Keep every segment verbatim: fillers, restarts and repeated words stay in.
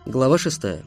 Глава шестая.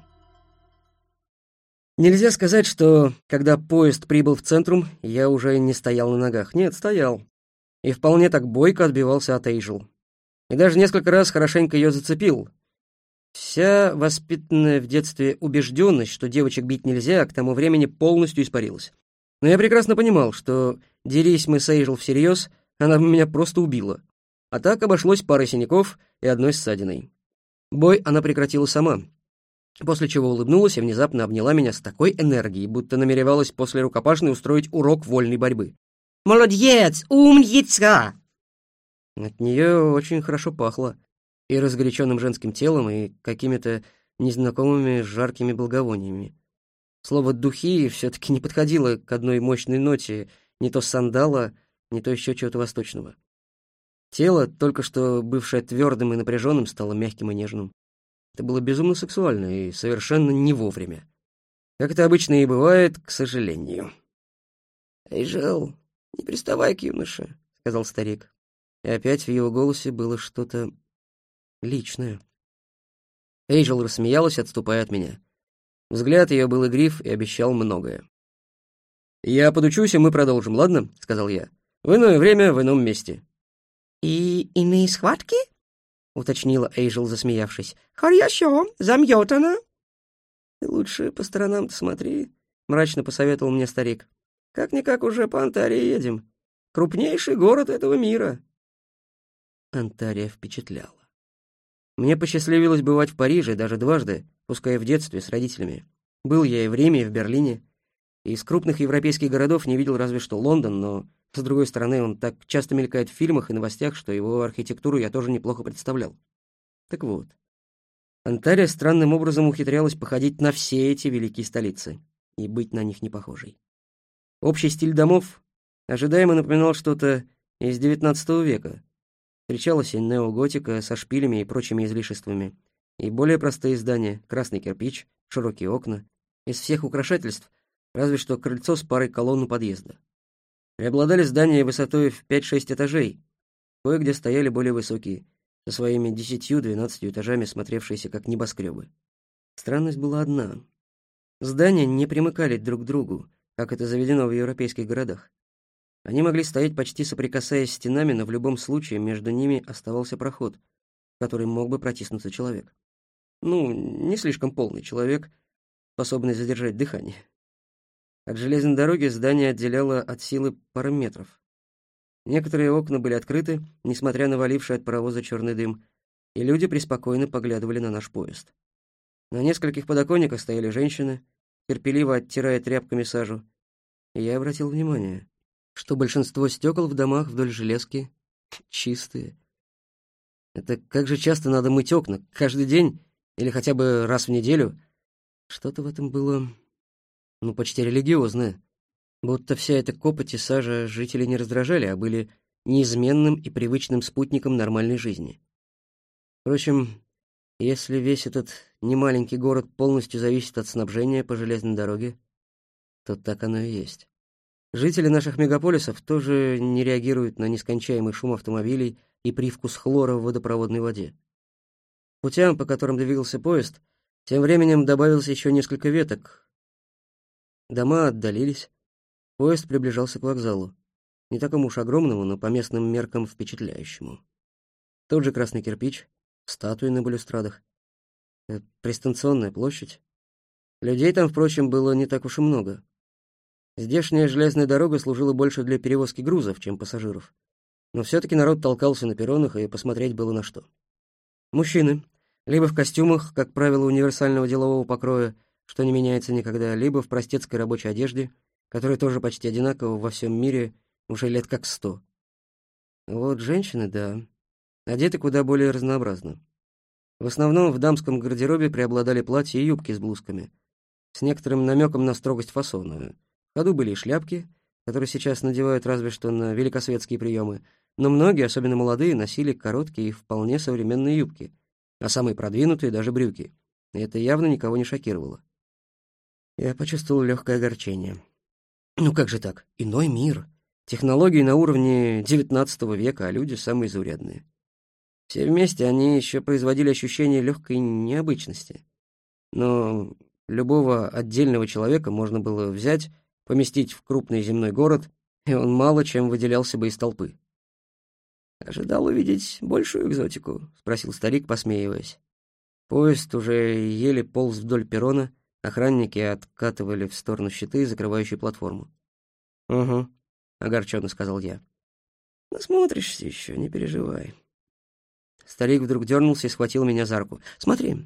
Нельзя сказать, что, когда поезд прибыл в Центрум, я уже не стоял на ногах. Нет, стоял. И вполне так бойко отбивался от Эйджел. И даже несколько раз хорошенько ее зацепил. Вся воспитанная в детстве убежденность, что девочек бить нельзя, к тому времени полностью испарилась. Но я прекрасно понимал, что, дерись мы с Эйджел всерьез, она бы меня просто убила. А так обошлось парой синяков и одной ссадиной. Бой она прекратила сама, после чего улыбнулась и внезапно обняла меня с такой энергией, будто намеревалась после рукопашной устроить урок вольной борьбы. «Молодец! Умница!» От нее очень хорошо пахло и разгоряченным женским телом, и какими-то незнакомыми жаркими благовониями. Слово «духи» все-таки не подходило к одной мощной ноте, не то сандала, не то еще чего-то восточного. Тело, только что бывшее твердым и напряженным, стало мягким и нежным. Это было безумно сексуально и совершенно не вовремя. Как это обычно и бывает, к сожалению. «Эйджел, не приставай к юноше», — сказал старик. И опять в его голосе было что-то личное. Эйджел рассмеялась, отступая от меня. Взгляд ее был игрив и обещал многое. «Я подучусь, и мы продолжим, ладно?» — сказал я. «В иное время, в ином месте». «И иные схватки?» — уточнила Эйджел, засмеявшись. «Хорошо, заметано». «Ты лучше по сторонам-то смотри», — мрачно посоветовал мне старик. «Как-никак уже по Антарии едем. Крупнейший город этого мира». Антария впечатляла. Мне посчастливилось бывать в Париже даже дважды, пускай в детстве с родителями. Был я и в Риме, и в Берлине. И из крупных европейских городов не видел разве что Лондон, но, с другой стороны, он так часто мелькает в фильмах и новостях, что его архитектуру я тоже неплохо представлял. Так вот, Антария странным образом ухитрялась походить на все эти великие столицы и быть на них не похожей. Общий стиль домов ожидаемо напоминал что-то из девятнадцатого века. Встречалась и неоготика со шпилями и прочими излишествами, и более простые здания, красный кирпич, широкие окна. Из всех украшательств разве что крыльцо с парой колонн у подъезда. Преобладали здания высотой в пять-шесть этажей, кое-где стояли более высокие, со своими десятью-двенадцатью этажами, смотревшиеся как небоскребы. Странность была одна. Здания не примыкали друг к другу, как это заведено в европейских городах. Они могли стоять почти соприкасаясь стенами, но в любом случае между ними оставался проход, в который мог бы протиснуться человек. Ну, не слишком полный человек, способный задержать дыхание. От железной дороги здание отделяло от силы пара метров. Некоторые окна были открыты, несмотря на валивший от паровоза черный дым, и люди преспокойно поглядывали на наш поезд. На нескольких подоконниках стояли женщины, терпеливо оттирая тряпками сажу, и я обратил внимание, что большинство стекол в домах вдоль железки чистые. Это как же часто надо мыть окна? Каждый день? Или хотя бы раз в неделю? Что-то в этом было, ну, почти религиозное. Будто вся эта копоть и сажа жителей не раздражали, а были неизменным и привычным спутником нормальной жизни. Впрочем, если весь этот немаленький город полностью зависит от снабжения по железной дороге, то так оно и есть. Жители наших мегаполисов тоже не реагируют на нескончаемый шум автомобилей и привкус хлора в водопроводной воде. Путям, по которым двигался поезд, тем временем добавилось еще несколько веток. Дома отдалились, поезд приближался к вокзалу, не такому уж огромному, но по местным меркам впечатляющему. Тот же красный кирпич, статуи на балюстрадах, пристанционная площадь. Людей там, впрочем, было не так уж и много. Здешняя железная дорога служила больше для перевозки грузов, чем пассажиров. Но все-таки народ толкался на перронах, и посмотреть было на что. Мужчины, либо в костюмах, как правило, универсального делового покроя, что не меняется никогда, либо в простецкой рабочей одежде, которая тоже почти одинакова во всем мире уже лет как сто. Вот женщины, да, одеты куда более разнообразно. В основном в дамском гардеробе преобладали платья и юбки с блузками, с некоторым намеком на строгость фасона. В ходу были и шляпки, которые сейчас надевают разве что на великосветские приемы, но многие, особенно молодые, носили короткие и вполне современные юбки, а самые продвинутые даже брюки, и это явно никого не шокировало. Я почувствовал легкое огорчение. Ну как же так? Иной мир. Технологии на уровне девятнадцатого века, а люди самые заурядные. Все вместе они еще производили ощущение легкой необычности. но любого отдельного человека можно было взять, поместить в крупный земной город, и он мало чем выделялся бы из толпы. «Ожидал увидеть большую экзотику?» — спросил старик, посмеиваясь. Поезд уже еле полз вдоль перрона, охранники откатывали в сторону щиты, закрывающие платформу. «Угу», — огорченно сказал я. «Насмотришься еще, не переживай». Старик вдруг дернулся и схватил меня за руку. «Смотри».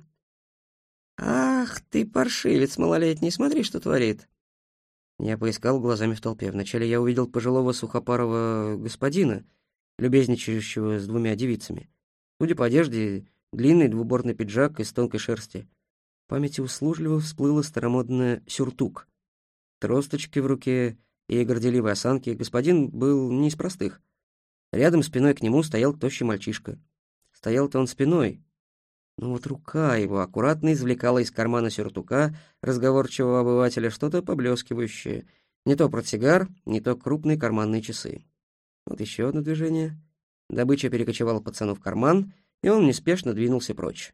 «Ах ты, паршивец малолетний, смотри, что творит». Я поискал глазами в толпе. Вначале я увидел пожилого сухопарого господина, любезничающего с двумя девицами. Судя по одежде, длинный двубортный пиджак из тонкой шерсти. В памяти услужливо всплыло старомодное сюртук. Тросточки в руке и горделивой осанки. Господин был не из простых. Рядом спиной к нему стоял тощий мальчишка. Стоял-то он спиной, но вот рука его аккуратно извлекала из кармана сюртука разговорчивого обывателя что-то поблескивающее. Не то портсигар, не то крупные карманные часы. Вот еще одно движение. Добыча перекочевала пацану в карман, и он неспешно двинулся прочь.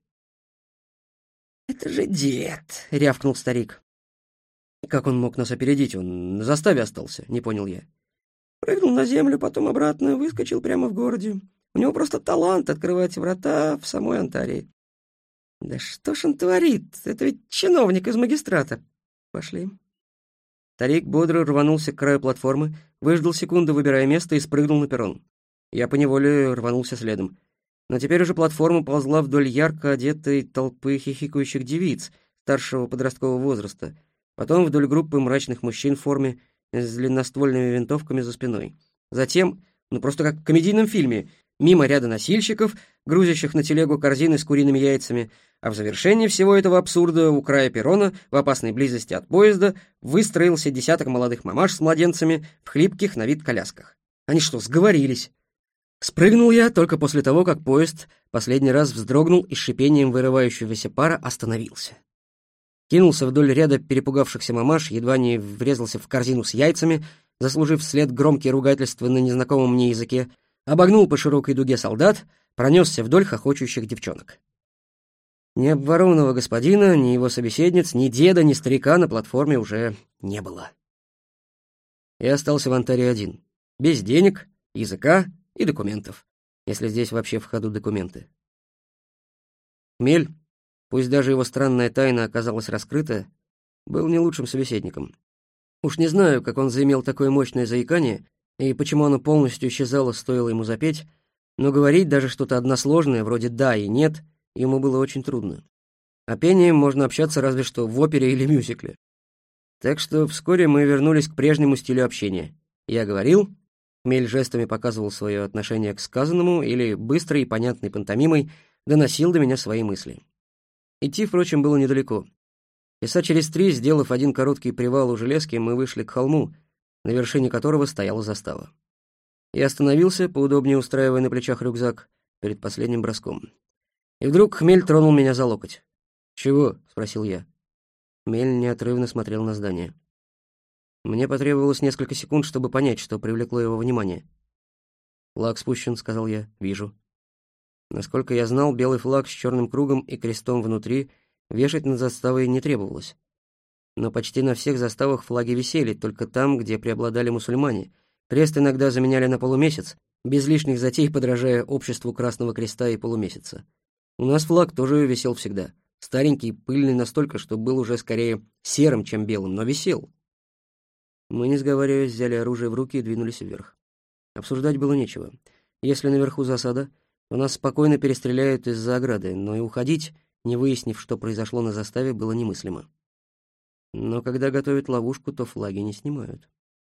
«Это же дед!» — рявкнул старик. Как он мог нас опередить? Он на заставе остался, не понял я. Прыгнул на землю, потом обратно, выскочил прямо в городе. У него просто талант открывать врата в самой Антарии. Да что ж он творит? Это ведь чиновник из магистрата. Пошли. Старик бодро рванулся к краю платформы, выждал секунду, выбирая место, и спрыгнул на перрон. Я поневоле рванулся следом. Но теперь уже платформа ползла вдоль ярко одетой толпы хихикающих девиц старшего подросткового возраста, потом вдоль группы мрачных мужчин в форме с длинноствольными винтовками за спиной. Затем, ну просто как в комедийном фильме, мимо ряда носильщиков, грузящих на телегу корзины с куриными яйцами, а в завершении всего этого абсурда у края перрона, в опасной близости от поезда, выстроился десяток молодых мамаш с младенцами в хлипких на вид колясках. Они что, сговорились? Спрыгнул я только после того, как поезд последний раз вздрогнул и с шипением вырывающегося пара остановился. Кинулся вдоль ряда перепугавшихся мамаш, едва не врезался в корзину с яйцами, заслужив вслед громкие ругательства на незнакомом мне языке, обогнул по широкой дуге солдат, пронесся вдоль хохочущих девчонок. Ни обворованного господина, ни его собеседниц, ни деда, ни старика на платформе уже не было. Я остался в Антарии один, без денег, языка и документов, если здесь вообще в ходу документы. Хмель, пусть даже его странная тайна оказалась раскрыта, был не лучшим собеседником. Уж не знаю, как он заимел такое мощное заикание и почему оно полностью исчезало, стоило ему запеть, но говорить даже что-то односложное, вроде «да» и «нет», ему было очень трудно. О пении можно общаться разве что в опере или мюзикле. Так что вскоре мы вернулись к прежнему стилю общения. Я говорил, Хмель жестами показывал свое отношение к сказанному или быстрой и понятной пантомимой доносил до меня свои мысли. Идти, впрочем, было недалеко. Часа через три, сделав один короткий привал у железки, мы вышли к холму, на вершине которого стояла застава. Я остановился, поудобнее устраивая на плечах рюкзак, перед последним броском. И вдруг Хмель тронул меня за локоть. «Чего?» — спросил я. Хмель неотрывно смотрел на здание. Мне потребовалось несколько секунд, чтобы понять, что привлекло его внимание. «Флаг спущен», — сказал я. «Вижу». Насколько я знал, белый флаг с черным кругом и крестом внутри вешать над заставой не требовалось. Но почти на всех заставах флаги висели, только там, где преобладали мусульмане. Крест иногда заменяли на полумесяц, без лишних затей подражая обществу Красного Креста и полумесяца. У нас флаг тоже висел всегда. Старенький и пыльный настолько, что был уже скорее серым, чем белым, но висел. Мы, не сговариваясь, взяли оружие в руки и двинулись вверх. Обсуждать было нечего. Если наверху засада, то нас спокойно перестреляют из-за ограды, но и уходить, не выяснив, что произошло на заставе, было немыслимо. Но когда готовят ловушку, то флаги не снимают.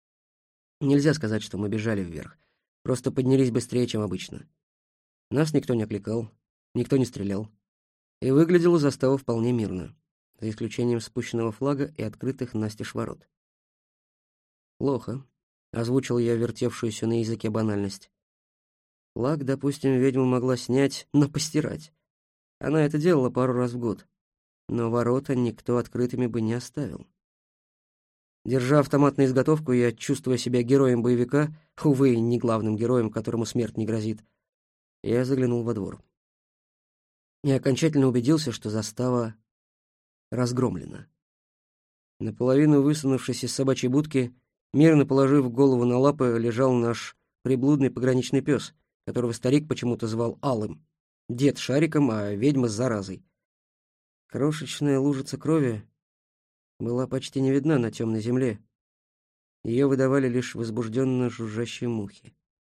Нельзя сказать, что мы бежали вверх. Просто поднялись быстрее, чем обычно. Нас никто не окликал, никто не стрелял. И выглядела застава вполне мирно, за исключением спущенного флага и открытых настежь ворот. «Плохо», — озвучил я вертевшуюся на языке банальность. Флаг, допустим, ведьма могла снять, но постирать. Она это делала пару раз в год, но ворота никто открытыми бы не оставил. Держа автомат на изготовку, я, чувствуя себя героем боевика, увы, не главным героем, которому смерть не грозит, я заглянул во двор. И окончательно убедился, что застава разгромлена. Наполовину высунувшись из собачьей будки, мирно положив голову на лапы, лежал наш приблудный пограничный пес, которого старик почему-то звал Алым, дед Шариком, а ведьма с заразой. Крошечная лужица крови была почти не видна на темной земле. Ее выдавали лишь возбужденно жужжащие мухи.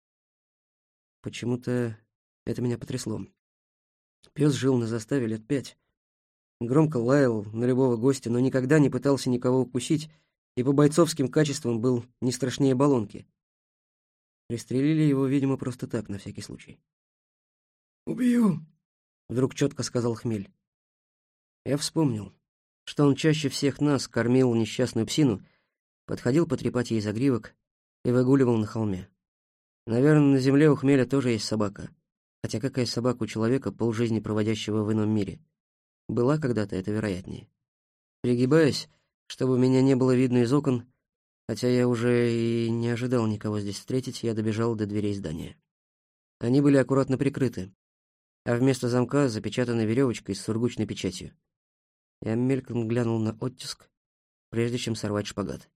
Почему-то это меня потрясло. Пес жил на заставе лет пять. Громко лаял на любого гостя, но никогда не пытался никого укусить, и по бойцовским качествам был не страшнее балонки. Пристрелили его, видимо, просто так, на всякий случай. «Убью!» — вдруг четко сказал Хмель. Я вспомнил, что он чаще всех нас кормил несчастную псину, подходил потрепать ей загривок и выгуливал на холме. Наверное, на земле у Хмеля тоже есть собака. Хотя какая собака у человека, полжизни проводящего в ином мире? Была когда-то, это вероятнее. Пригибаясь, чтобы меня не было видно из окон, хотя я уже и не ожидал никого здесь встретить, я добежал до дверей здания. Они были аккуратно прикрыты, а вместо замка запечатаны веревочкой с сургучной печатью. Я мельком глянул на оттиск, прежде чем сорвать шпагат.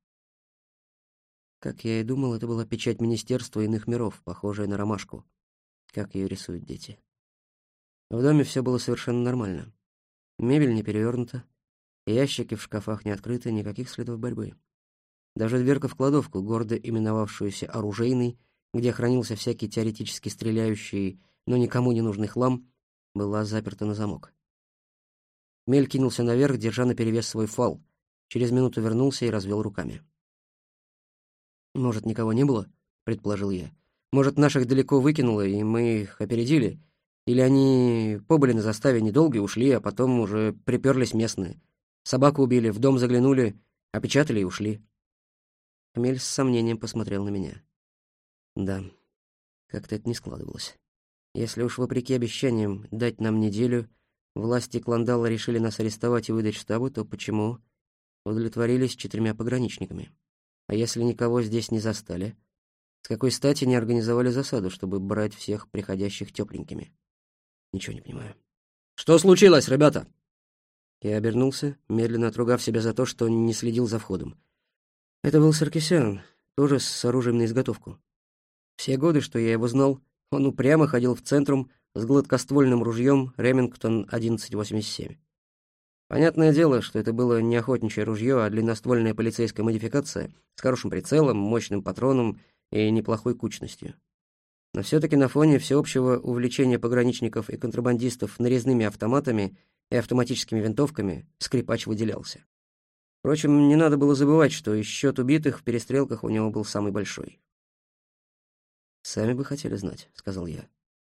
Как я и думал, это была печать Министерства иных миров, похожая на ромашку, как ее рисуют дети. В доме все было совершенно нормально. Мебель не перевернута, ящики в шкафах не открыты, никаких следов борьбы. Даже дверка в кладовку, гордо именовавшуюся оружейной, где хранился всякий теоретически стреляющий, но никому не нужный хлам, была заперта на замок. Мель кинулся наверх, держа наперевес свой фал. Через минуту вернулся и развел руками. «Может, никого не было?» — предположил я. «Может, наших далеко выкинуло, и мы их опередили? Или они побыли на заставе недолго и ушли, а потом уже приперлись местные? Собаку убили, в дом заглянули, опечатали и ушли?» Хмель с сомнением посмотрел на меня. Да, как-то это не складывалось. Если уж вопреки обещаниям дать нам неделю, власти Кландала решили нас арестовать и выдать штабу, то почему удовлетворились четырьмя пограничниками? А если никого здесь не застали, с какой стати не организовали засаду, чтобы брать всех приходящих тепленькими? Ничего не понимаю. «Что случилось, ребята?» Я обернулся, медленно отругав себя за то, что не следил за входом. Это был Саркисян, тоже с оружием на изготовку. Все годы, что я его знал, он упрямо ходил в центрум с гладкоствольным ружьем Ремингтон одиннадцать восемьдесят семь. Понятное дело, что это было не охотничье ружье, а длинноствольная полицейская модификация с хорошим прицелом, мощным патроном и неплохой кучностью. Но все-таки на фоне всеобщего увлечения пограничников и контрабандистов нарезными автоматами и автоматическими винтовками скрипач выделялся. Впрочем, не надо было забывать, что и счет убитых в перестрелках у него был самый большой. «Сами бы хотели знать», — сказал я.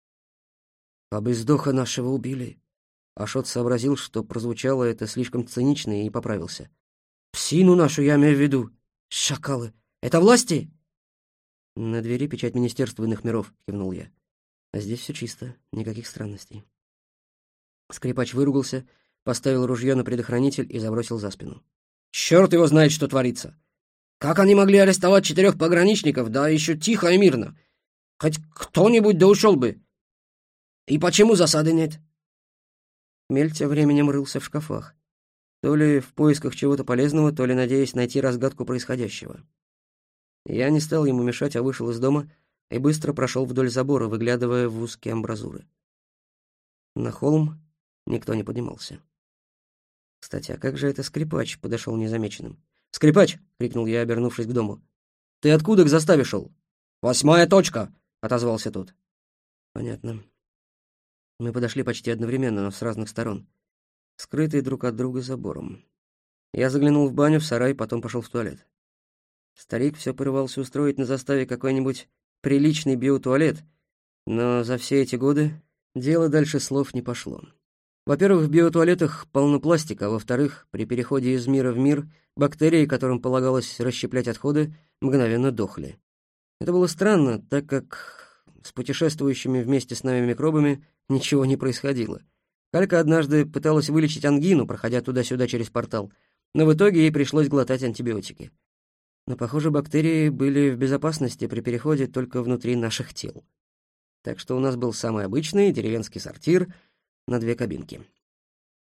«А бы сдоха нашего убили». Ашот сообразил, что прозвучало это слишком цинично, и поправился. «Псину нашу я имею в виду. Шакалы. Это власти?» «На двери печать Министерства иных миров», — кивнул я. «А здесь все чисто, никаких странностей». Скрипач выругался, поставил ружье на предохранитель и забросил за спину. «Черт его знает, что творится! Как они могли арестовать четырех пограничников, да еще тихо и мирно? Хоть кто-нибудь да ушел бы! И почему засады нет?» Мель тем временем рылся в шкафах, то ли в поисках чего-то полезного, то ли надеясь найти разгадку происходящего. Я не стал ему мешать, а вышел из дома и быстро прошел вдоль забора, выглядывая в узкие амбразуры. На холм никто не поднимался. Кстати, а как же это скрипач подошел незамеченным? «Скрипач!» — крикнул я, обернувшись к дому. «Ты откуда к заставе шел?» «Восьмая точка!» — отозвался тот. «Понятно». Мы подошли почти одновременно, но с разных сторон, скрытые друг от друга забором. Я заглянул в баню, в сарай, потом пошел в туалет. Старик все порывался устроить на заставе какой-нибудь приличный биотуалет, но за все эти годы дело дальше слов не пошло. Во-первых, в биотуалетах полно пластика, а во-вторых, при переходе из мира в мир бактерии, которым полагалось расщеплять отходы, мгновенно дохли. Это было странно, так как с путешествующими вместе с нами микробами ничего не происходило. Калька однажды пыталась вылечить ангину, проходя туда-сюда через портал, но в итоге ей пришлось глотать антибиотики. Но, похоже, бактерии были в безопасности при переходе только внутри наших тел. Так что у нас был самый обычный деревенский сортир на две кабинки.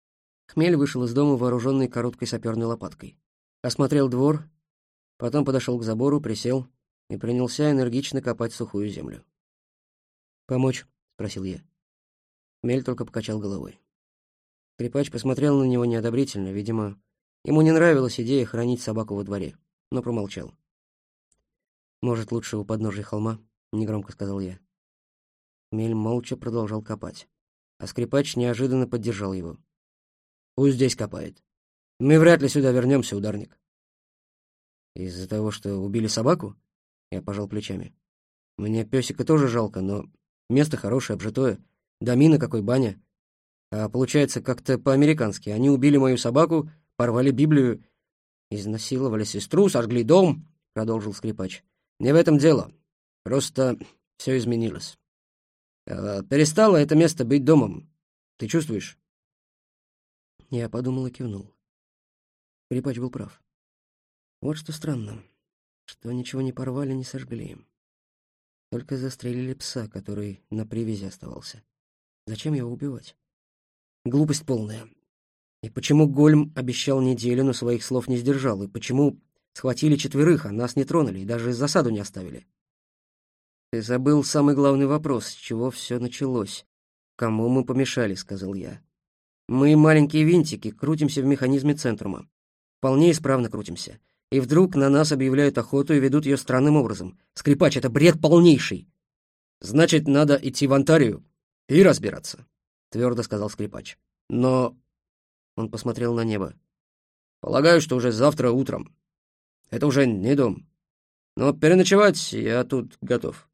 Хмель вышел из дома, вооруженный короткой саперной лопаткой. Осмотрел двор, потом подошел к забору, присел и принялся энергично копать сухую землю. «Помочь?» — спросил я. Хмель только покачал головой. Скрипач посмотрел на него неодобрительно, видимо, ему не нравилась идея хранить собаку во дворе, но промолчал. «Может, лучше у подножия холма?» — негромко сказал я. Хмель молча продолжал копать, а скрипач неожиданно поддержал его. «Пусть здесь копает. Мы вряд ли сюда вернемся, ударник». «Из-за того, что убили собаку?» — я пожал плечами. «Мне песика тоже жалко, но место хорошее, обжитое. Домина какой, баня. А получается как-то по-американски. Они убили мою собаку, порвали Библию, изнасиловали сестру, сожгли дом», — продолжил скрипач. «Не в этом дело. Просто все изменилось. А, перестало это место быть домом. Ты чувствуешь?» Я подумал и кивнул. Скрипач был прав. Вот что странно, что ничего не порвали, не сожгли. Только застрелили пса, который на привязи оставался. Зачем его убивать? Глупость полная. И почему Гольм обещал неделю, но своих слов не сдержал? И почему схватили четверых, а нас не тронули и даже засаду не оставили? Ты забыл самый главный вопрос, с чего все началось. Кому мы помешали, сказал я. Мы маленькие винтики, крутимся в механизме центрума. Вполне исправно крутимся. И вдруг на нас объявляют охоту и ведут ее странным образом. Скрипач, это бред полнейший. Значит, надо идти в Антарию и разбираться, твердо сказал скрипач. Но... Он посмотрел на небо. Полагаю, что уже завтра утром. Это уже не дом. Но переночевать я тут готов.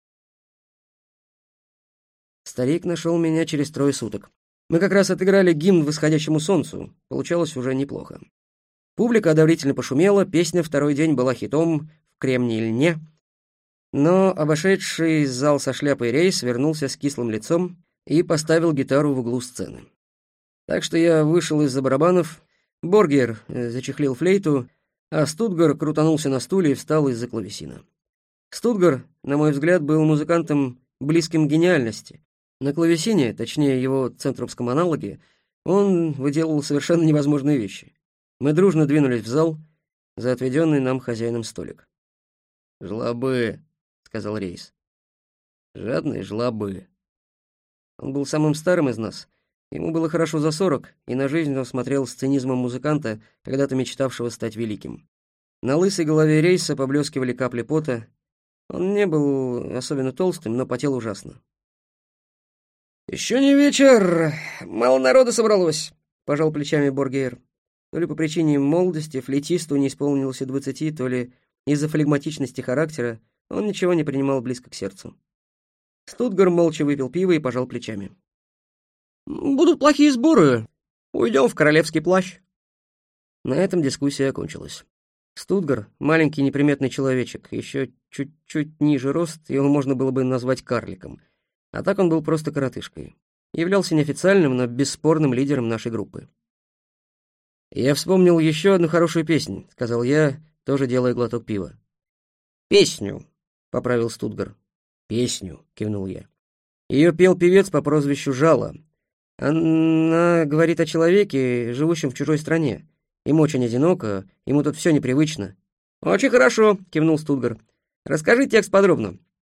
Старик нашел меня через трое суток. Мы как раз отыграли гимн восходящему солнцу. Получалось уже неплохо. Публика одобрительно пошумела, песня второй день была хитом в кремнии льне. Но обошедший зал со шляпой Рейс вернулся с кислым лицом и поставил гитару в углу сцены. Так что я вышел из-за барабанов, Боргер зачехлил флейту, а Стутгар крутанулся на стуле и встал из-за клавесина. Стутгар, на мой взгляд, был музыкантом близким к гениальности. На клавесине, точнее его центрумском аналоге, он выделывал совершенно невозможные вещи. Мы дружно двинулись в зал за отведенный нам хозяином столик. «Жлобы», — сказал Рейс. «Жадные жлобы». Он был самым старым из нас. Ему было хорошо за сорок, и на жизнь он смотрел с цинизмом музыканта, когда-то мечтавшего стать великим. На лысой голове Рейса поблескивали капли пота. Он не был особенно толстым, но потел ужасно. «Еще не вечер, мало народа собралось», — пожал плечами Боргейр. То ли по причине молодости флейтисту не исполнилось и двадцати, то ли из-за флегматичности характера он ничего не принимал близко к сердцу. Стутгар молча выпил пиво и пожал плечами. «Будут плохие сборы. Уйдем в королевский плащ». На этом дискуссия окончилась. Стутгар, маленький неприметный человечек, еще чуть-чуть ниже рост, его можно было бы назвать карликом. А так он был просто коротышкой. Являлся неофициальным, но бесспорным лидером нашей группы. «Я вспомнил еще одну хорошую песню», — сказал я, тоже делая глоток пива. «Песню», — поправил Стутгар. «Песню», — кивнул я. Ее пел певец по прозвищу Жало. Она говорит о человеке, живущем в чужой стране. Ему очень одиноко, ему тут все непривычно. «Очень хорошо», — кивнул Стутгар. «Расскажи текст подробно».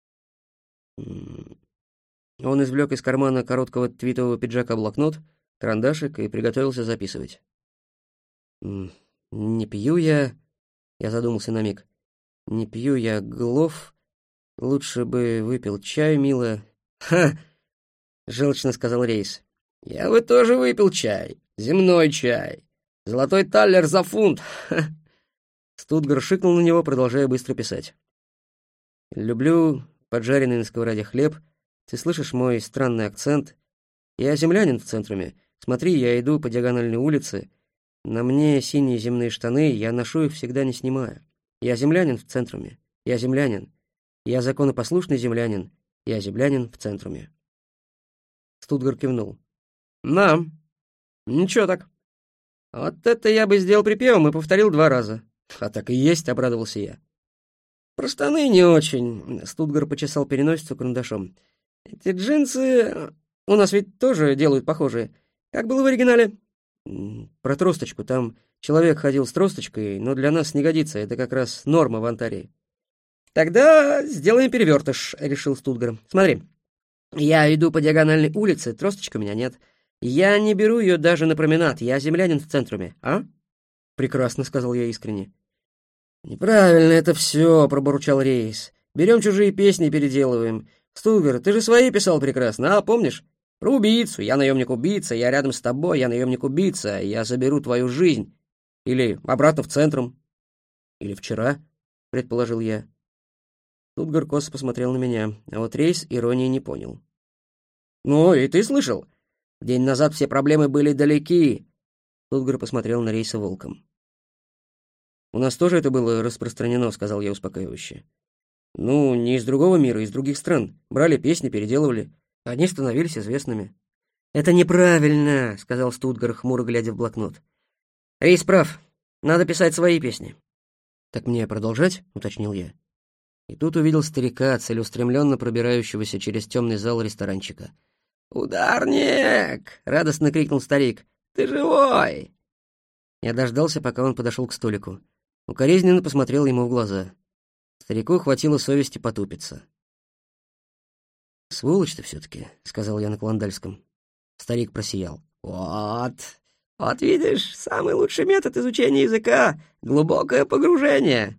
Он извлек из кармана короткого твитового пиджака блокнот, карандашик и приготовился записывать. «Не пью я...» — я задумался на миг. «Не пью я глов. Лучше бы выпил чай, милая». «Ха!» — желчно сказал Рейс. «Я бы тоже выпил чай. Земной чай. Золотой таллер за фунт!» Ха. Стутгар шикнул на него, продолжая быстро писать. «Люблю поджаренный на сковороде хлеб. Ты слышишь мой странный акцент? Я землянин в центруме. Смотри, я иду по диагональной улице. На мне синие земные штаны, я ношу их всегда не снимая. Я землянин в центруме. Я землянин. Я законопослушный землянин. Я землянин в центруме». Стутгар кивнул. «Да, ничего так. Вот это я бы сделал припевом и повторил два раза». «А так и есть», — обрадовался я. «Про штаны не очень», — Стутгар почесал переносицу карандашом. «Эти джинсы у нас ведь тоже делают похожие. Как было в оригинале?» М, Про тросточку. Там человек ходил с тросточкой, но для нас не годится. Это как раз норма в Антарии. «Тогда сделаем перевертыш», — решил Стутгар. «Смотри, я иду по диагональной улице, тросточки у меня нет. Я не беру ее даже на променад, я землянин в центруме, а?» «Прекрасно», — сказал я искренне. «Неправильно это все», — пробурчал Рейс. «Берем чужие песни и переделываем. Стутгар, ты же свои писал прекрасно, а, помнишь? Про убийцу. Я наемник-убийца, я рядом с тобой, я наемник-убийца, я заберу твою жизнь. Или обратно в центрум. Или вчера», — предположил я. Стутгар косо посмотрел на меня, а вот Рейс иронии не понял. «Ну, и ты слышал? День назад все проблемы были далеки». Стутгар посмотрел на Рейса волком. «У нас тоже это было распространено», — сказал я успокаивающе. «Ну, не из другого мира, из других стран. Брали песни, переделывали. Они становились известными». «Это неправильно», — сказал Стутгар, хмуро глядя в блокнот. «Рейс прав. Надо писать свои песни». «Так мне продолжать?» — уточнил я. И тут увидел старика, целеустремленно пробирающегося через темный зал ресторанчика. «Ударник!» — радостно крикнул старик. «Ты живой!» Я дождался, пока он подошел к столику. Укоризненно посмотрел ему в глаза. Старику хватило совести потупиться. «Сволочь ты все-таки», — сказал я на клондальском. Старик просиял. «Вот, вот видишь, самый лучший метод изучения языка — глубокое погружение».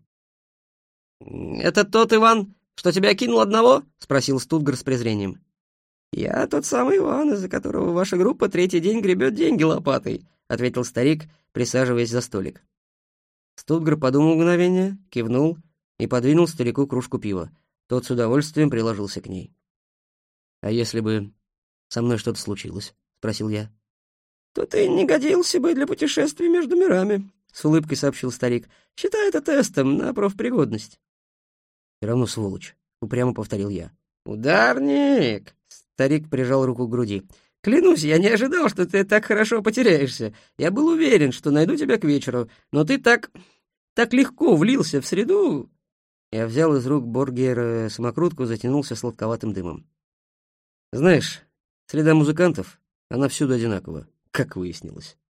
«Это тот Иван, что тебя кинул одного?» — спросил Стутгар с презрением. «Я тот самый Иван, из-за которого ваша группа третий день гребет деньги лопатой», — ответил старик, присаживаясь за столик. Стутгар подумал мгновение, кивнул и подвинул старику кружку пива. Тот с удовольствием приложился к ней. «А если бы со мной что-то случилось?» — спросил я. «То ты не годился бы для путешествий между мирами», — с улыбкой сообщил старик. «Считай это тестом на профпригодность». «Все равно сволочь», — упрямо повторил я. «Ударник!» — старик прижал руку к груди. «Клянусь, я не ожидал, что ты так хорошо потеряешься. Я был уверен, что найду тебя к вечеру, но ты так... так легко влился в среду...» Я взял из рук Боргера самокрутку, затянулся сладковатым дымом. «Знаешь, среда музыкантов, она всюду одинакова, как выяснилось».